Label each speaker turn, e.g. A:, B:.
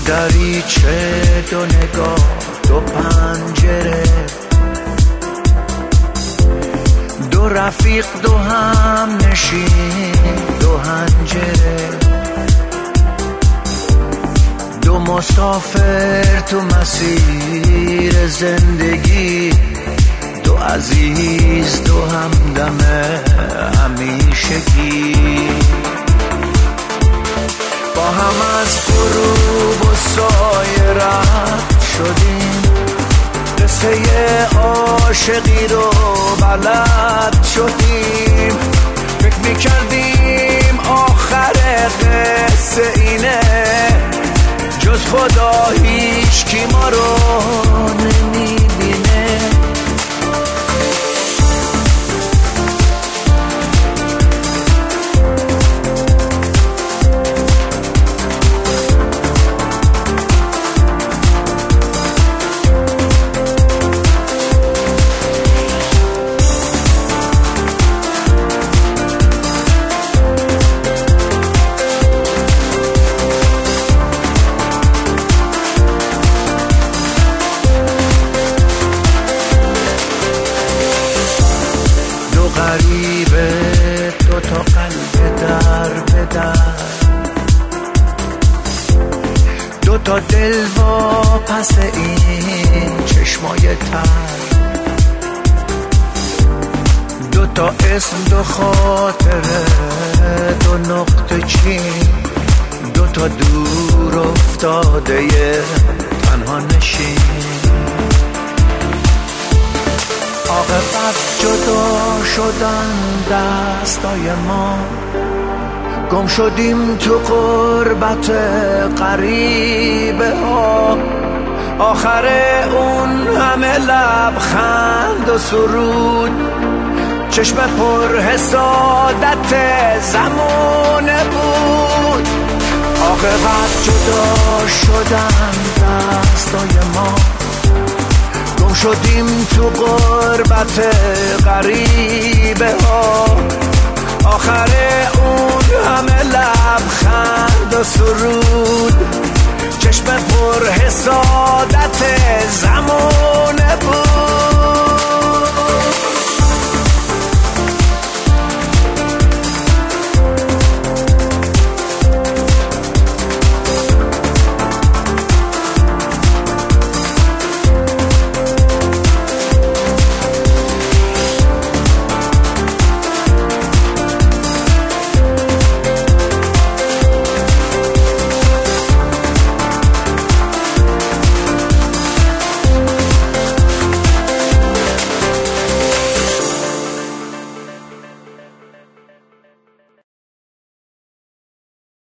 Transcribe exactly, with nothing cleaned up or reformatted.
A: دریچه، دو نگاه، دو پنجره، دو رفیق، دو هم نشین، دو هنجره، دو مسافر تو مسیر زندگی، دو عزیز، دو همدم همیشگی. با هم از غروب و سایه رد شدیم، قصه عاشقی رو بلد شدیم. فکر میکردیم آخر قصه اینه، جز خدا هیچ کی ما رو نمیبینه. غریبه، دو تا قلب در به در، دو تا دل وا پس این چشمای تر، دو تا اسم، دو خاطره، دو نقطه چین، دو تا دور افتاده تنها نشین. عاقبت جدا شدن دستای ما، گم شدیم تو غربت غریبه ها. آخر اون همه لبخند و سرود، چشم پر حسادت زمانه بود. عاقبت جدا شدن دستای ما، گم شدیم تو غربت غریبه ها. آخر اون همه لبخند و سرود، چشم پر حسادت زن